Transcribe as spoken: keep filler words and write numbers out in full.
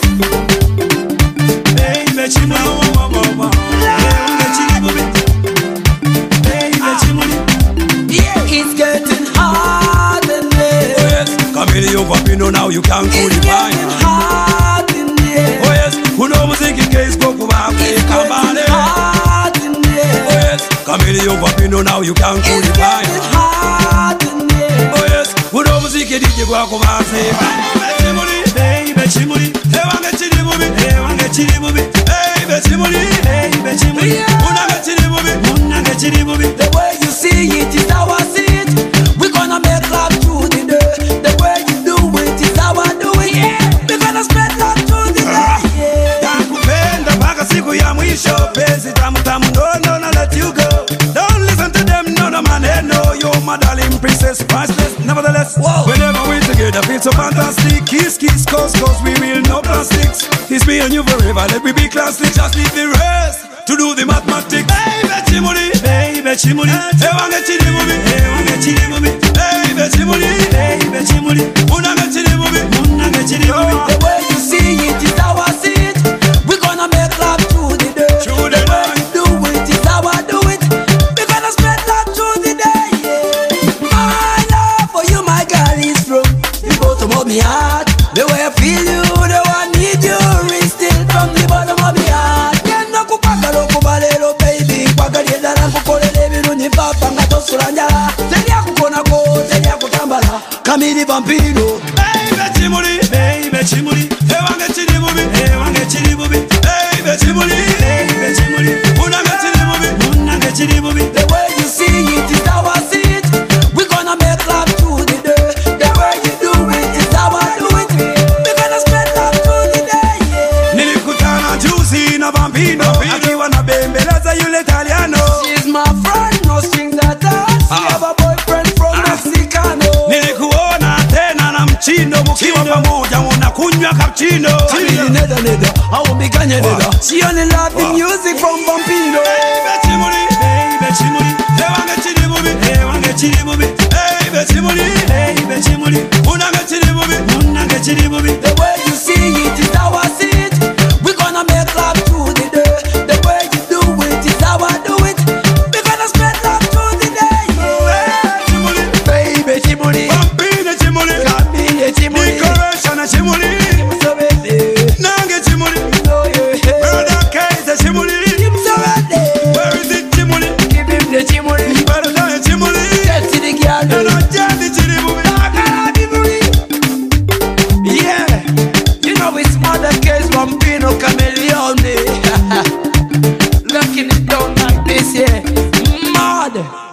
Baby Chimuli, it's getting hard in there. oh yes, Camille Vapino, now you can't cool It's it fine. getting hard in there. Oh yes, who know music in case go back, It's come on. getting hard in Oh there. yes, Camille Vapino, now you can't cool It's it fine. getting hard in there. Oh yes, who know music in DJ go come on, say baby Chimuli, baby Chimuli, hey wanna chili movie, hey wanna chili movie, baby Chimuli, baby Chimuli, wanna get chili movie, wanna get chili movie. The way you see it is how I see it. We're gonna make love through the day. The way you do it is how I do it. We're gonna spread love through the day. Yeah. Nakupenda mpaka siku ya mwisho, penzi tamu tamu, no no no let you go. Don't listen to them, no no maneno. You're my darling princess, priceless. Nevertheless, Whoa. whenever we're together, feel so fantastic. Kiss kiss, cause cause we will no plastics. It's me and you forever, let me be classic. Just leave the rest to do the mathematics. Baby Chimuli, baby Chimuli, hey wanna chili movie, hey wanna chili movie, baby Chimuli, baby Chimuli, wanna get chili movie, wanna get chili movie. The way you see it is how I see it. We're gonna make love through the day. Through The the way night. you do it is how I do it. We're gonna spread love through the day. Yeah. My love for you, my girl, is from the bottom of my heart. The way I feel you, the way I need you, is still from the bottom of my heart. Yendo kupagalo kubalelo baby, kwagalienda na kukolele ebirungi papa nga tosula njala. Terya kukona ko, terya kutambala. Camille Vampino. Baby Chimuli, baby Chimuli, hey wanna chili movie, hey wanna chili movie, baby Chimuli, baby Chimuli, wanna get chili movie, wanna get chili movie. The way you see it is how I see it. We're gonna make love through the day. The way you do it is how I do it. We're gonna spread love through the day. Yeah. Nilikutana juzi na Vampino, akiwa na bembeleza yule Italiano. She's my friend, no strings attached. She Ah. have a boyfriend from Ah. Mexicano. Nilikuona tena na Mchino, mkiwa pamoja unakunywa cappuccino. Camille neda neda, I won't be ganya neda. She only love the Wow. music from Vampino. Baby Chimuli, baby Chimuli, hey wanna chili movie, hey wanna chili movie, baby Chimuli, baby Chimuli, wanna get chili movie, wanna get chili movie. The way you see it is how I see it. We're gonna make love through the day. The way you do it is how I do it. We're gonna spread love through the day. Hey Chimuli, Baby Chimuli, Vampino Chimuli, Camille Chimuli, decoration Chimuli, so ready, Nange Chimuli, no yeah. brother Kaiser Chimuli, Him so ready, where is it Chimuli, give him the Chimuli, brother Chimuli, get to the girl, and I just the chili movie. yeah. You know it's mother case Vampino Chameleone, locking it down like this, yeah. Mad.